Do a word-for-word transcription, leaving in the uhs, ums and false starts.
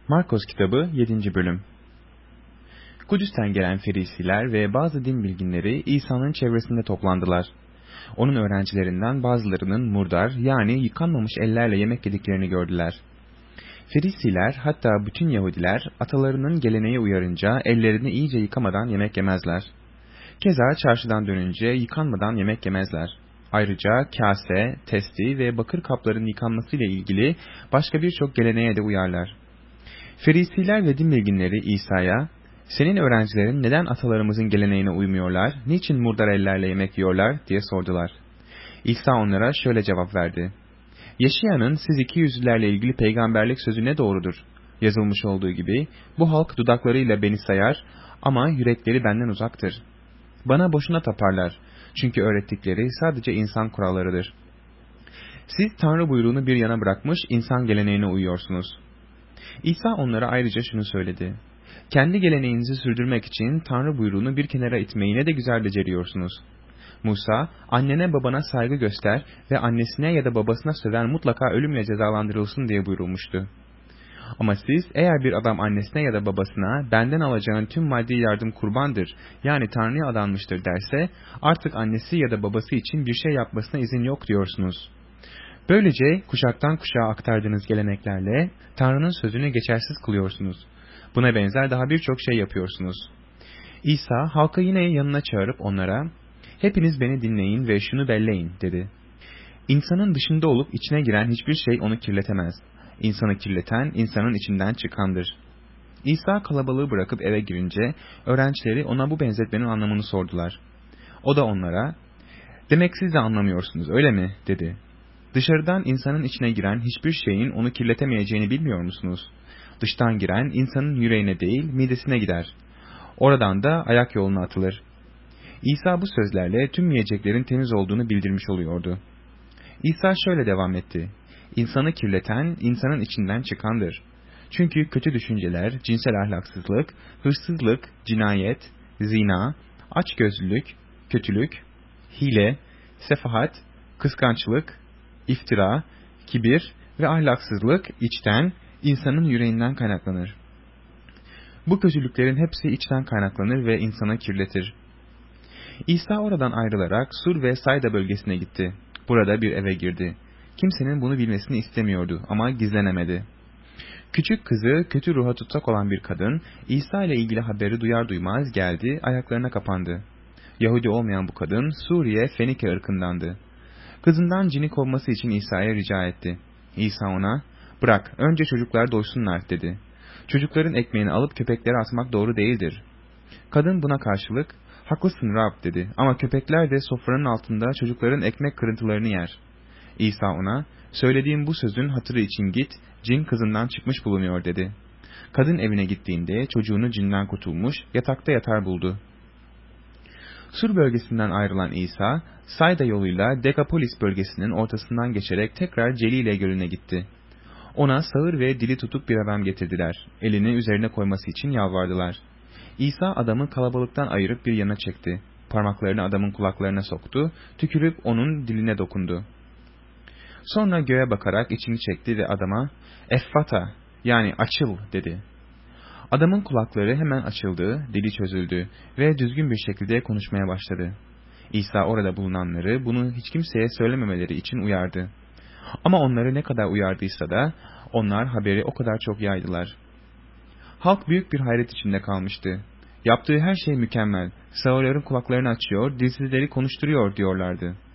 Markos kitabı yedinci bölüm. Kudüs'ten gelen Ferisiler ve bazı din bilginleri İsa'nın çevresinde toplandılar. Onun öğrencilerinden bazılarının murdar, yani yıkanmamış ellerle yemek yediklerini gördüler. Ferisiler, hatta bütün Yahudiler, atalarının geleneği uyarınca ellerini iyice yıkamadan yemek yemezler. Keza çarşıdan dönünce yıkanmadan yemek yemezler. Ayrıca kase, testi ve bakır kapların yıkanmasıyla ilgili başka birçok geleneğe de uyarlar. Ferisiler ve din bilginleri İsa'ya, "Senin öğrencilerin neden atalarımızın geleneğine uymuyorlar, niçin murdar ellerle yemek yiyorlar?" diye sordular. İsa onlara şöyle cevap verdi. "Yeşaya'nın siz iki yüzlülerle ilgili peygamberlik sözü ne doğrudur? Yazılmış olduğu gibi, bu halk dudaklarıyla beni sayar ama yürekleri benden uzaktır. Bana boşuna taparlar, çünkü öğrettikleri sadece insan kurallarıdır. Siz Tanrı buyruğunu bir yana bırakmış insan geleneğine uyuyorsunuz." İsa onlara ayrıca şunu söyledi. "Kendi geleneğinizi sürdürmek için Tanrı buyruğunu bir kenara itmeyi ne de güzel beceriyorsunuz. Musa, annene babana saygı göster ve annesine ya da babasına söven mutlaka ölümle cezalandırılsın diye buyurulmuştu. Ama siz, eğer bir adam annesine ya da babasına benden alacağın tüm maddi yardım kurbandır, yani Tanrı'ya adanmıştır derse, artık annesi ya da babası için bir şey yapmasına izin yok diyorsunuz. Böylece kuşaktan kuşağa aktardığınız geleneklerle Tanrı'nın sözünü geçersiz kılıyorsunuz. Buna benzer daha birçok şey yapıyorsunuz." İsa halkı yine yanına çağırıp onlara, "Hepiniz beni dinleyin ve şunu belleyin," dedi. "İnsanın dışında olup içine giren hiçbir şey onu kirletemez. İnsanı kirleten insanın içinden çıkandır." İsa kalabalığı bırakıp eve girince öğrencileri ona bu benzetmenin anlamını sordular. O da onlara, "Demek siz de anlamıyorsunuz, öyle mi?" dedi. "Dışarıdan insanın içine giren hiçbir şeyin onu kirletemeyeceğini bilmiyor musunuz? Dıştan giren insanın yüreğine değil midesine gider. Oradan da ayak yoluna atılır." İsa bu sözlerle tüm yiyeceklerin temiz olduğunu bildirmiş oluyordu. İsa şöyle devam etti. "İnsanı kirleten insanın içinden çıkandır. Çünkü kötü düşünceler, cinsel ahlaksızlık, hırsızlık, cinayet, zina, açgözlülük, kötülük, hile, sefahat, kıskançlık, iftira, kibir ve ahlaksızlık içten, insanın yüreğinden kaynaklanır. Bu kötülüklerin hepsi içten kaynaklanır ve insanı kirletir." İsa oradan ayrılarak Sur ve Sayda bölgesine gitti. Burada bir eve girdi. Kimsenin bunu bilmesini istemiyordu ama gizlenemedi. Küçük kızı kötü ruha tutsak olan bir kadın, İsa ile ilgili haberi duyar duymaz geldi, ayaklarına kapandı. Yahudi olmayan bu kadın, Suriye Fenike ırkındandı. Kızından cini kovması için İsa'ya rica etti. İsa ona, "Bırak, önce çocuklar doysunlar," dedi. "Çocukların ekmeğini alıp köpeklere atmak doğru değildir." Kadın buna karşılık, "Haklısın Rab," dedi, "ama köpekler de sofranın altında çocukların ekmek kırıntılarını yer." İsa ona, "Söylediğim bu sözün hatırı için git, cin kızından çıkmış bulunuyor," dedi. Kadın evine gittiğinde çocuğunu cinden kurtulmuş, yatakta yatar buldu. Sur bölgesinden ayrılan İsa, Sayda yoluyla Dekapolis bölgesinin ortasından geçerek tekrar Celile gölüne gitti. Ona sağır ve dili tutuk bir adam getirdiler. Elini üzerine koyması için yalvardılar. İsa adamı kalabalıktan ayırıp bir yana çekti. Parmaklarını adamın kulaklarına soktu, tükürüp onun diline dokundu. Sonra göğe bakarak içini çekti ve adama, "Effata," yani açıl, dedi. Adamın kulakları hemen açıldı, dili çözüldü ve düzgün bir şekilde konuşmaya başladı. İsa orada bulunanları bunu hiç kimseye söylememeleri için uyardı. Ama onları ne kadar uyardıysa da onlar haberi o kadar çok yaydılar. Halk büyük bir hayret içinde kalmıştı. "Yaptığı her şey mükemmel, sağırların kulaklarını açıyor, dilsizleri konuşturuyor," diyorlardı.